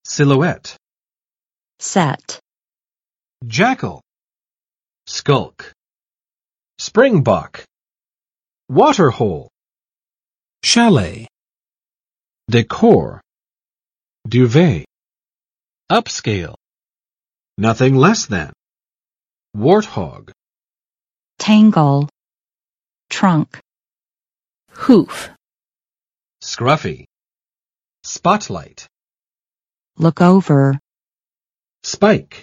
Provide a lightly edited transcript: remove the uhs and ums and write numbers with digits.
silhouette, set, jackal, skulk, springbok, waterhole, chalet, decor, duvet, upscale, nothing less than, warthog, tangle, trunk, hoof, scruffy, spotlight, look over, spike,